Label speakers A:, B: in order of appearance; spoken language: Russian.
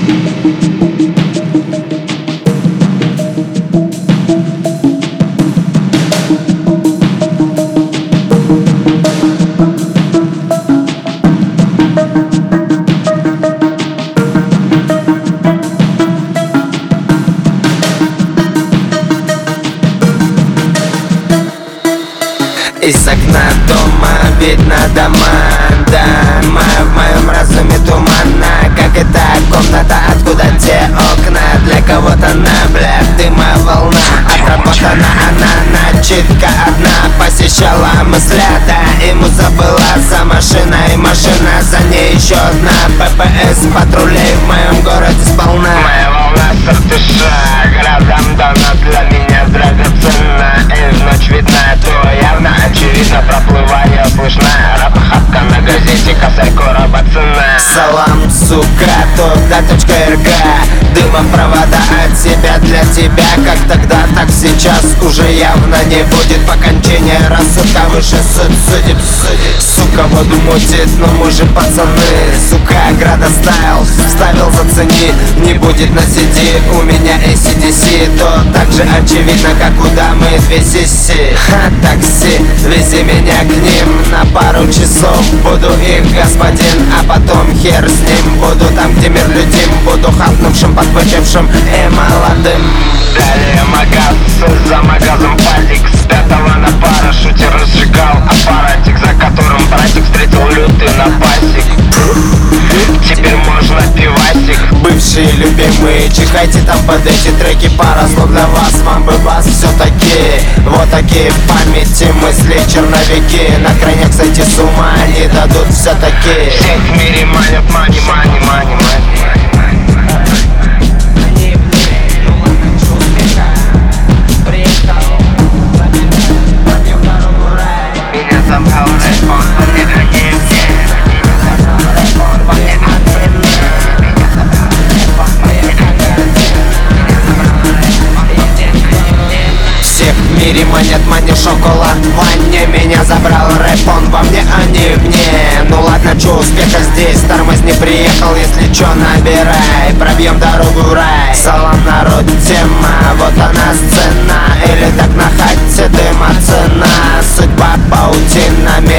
A: Из окна дома видно дома, да. В моем разуме туманно, как эта комната, откуда те окна. Для кого-то на блядь дыма волна, отработана она, начитка одна. Посещала мыслята, ему забыла за машиной, машина за ней еще одна. ППС патрулей в моем городе сполна.
B: Моя волна сортыша, градом дана для меня драгоценна. И в ночь видна, то явно очевидно, проплывая слышна. Рапахапка на газете, косарь короба цена.
A: Салам, сука, .РГ. Дыма провода от себя для тебя. Как тогда, так сейчас уже явно не будет. По кончине рассудка выше судеб. Сука, воду мутит, но мы же пацаны. Сука, градостайл вставил, зацени. Не будет на CD у меня ACDC. То так же очевидно, как куда мы две сиси. Такси, вези меня к ним на пару часов. Буду их господин, а потом хер с ним. Буду там, где мир людим. Буду хапнувшим, подпочившим и молодым.
B: Далее магаз, за магазом пазик. С пятого на парашюте разжигал аппаратик, за которым братик встретил лютый напасик. Теперь можно пивасик.
A: Бывшие любимые, чихайте там под эти треки. Пара слов для вас, вам бы вас все-таки. Вот такие в памяти мысли черновики. На крайняк сойти с ума не дадут все-таки.
B: Всех в мире манят мани, мани, мани, мани. Меня забрал рэп-он, мне дорогие все.
A: Всех в мире манят мани, шоколад в ванне. Меня забрал рэп, он во мне, а не в мне. Ну ладно, чё успеха здесь, тормоз не приехал. Если чё, набирай, пробьем дорогу в рай. Салам, народ, тема, вот она сцена. Или так на хате дыма цена. Судьба паутинами